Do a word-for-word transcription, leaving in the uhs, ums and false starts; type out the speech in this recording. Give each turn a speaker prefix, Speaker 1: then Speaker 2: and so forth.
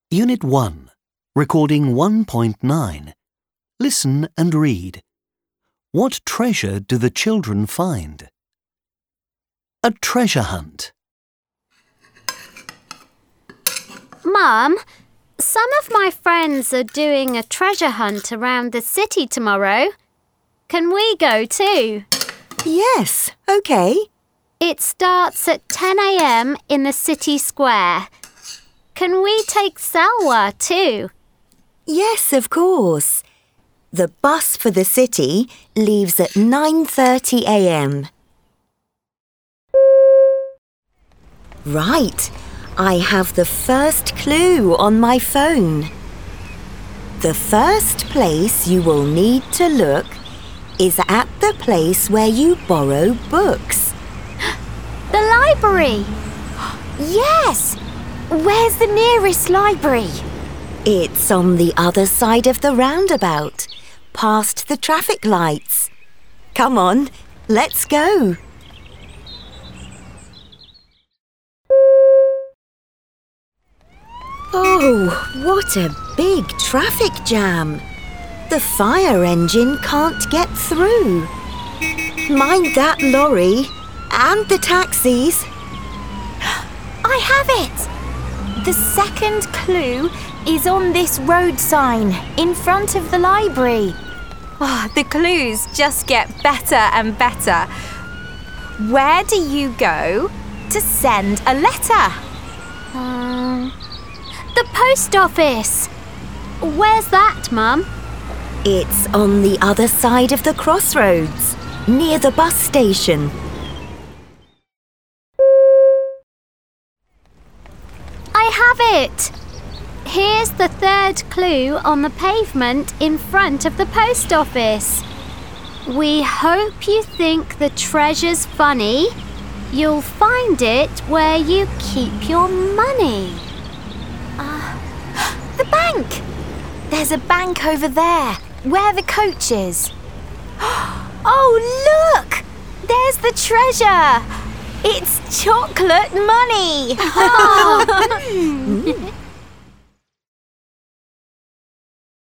Speaker 1: Unit one, Recording one point nine. Listen and read. What treasure do the children find? A treasure hunt.
Speaker 2: Mum, some of my friends are doing a treasure hunt around the city tomorrow. Can we go too?
Speaker 3: Yes, OK.
Speaker 2: It starts at ten a m in the city square. Can we take Salwa too?
Speaker 3: Yes, of course. The bus for the city leaves at nine thirty a m Right, I have the first clue on my phone. The first place you will need to look is at the place where you borrow books.
Speaker 2: The library!
Speaker 4: Yes! Where's the nearest library?
Speaker 3: It's on the other side of the roundabout, past the traffic lights. Come on, let's go. Oh, what a big traffic jam. The fire engine can't get through. Mind that lorry and the taxis.
Speaker 4: I have it! The second clue is on this road sign in front of the library. Oh, the clues just get better and better. Where do you go to send a letter?
Speaker 2: Um, the post office. Where's that, Mum?
Speaker 3: It's on the other side of the crossroads, near the bus station.
Speaker 2: I have it! Here's the third clue on the pavement in front of the post office. We hope you think the treasure's funny. You'll find it where you keep your money.
Speaker 4: Uh, the bank! There's a bank over there, where the coach is. Oh, look! There's the treasure! It's chocolate money!
Speaker 2: Oh.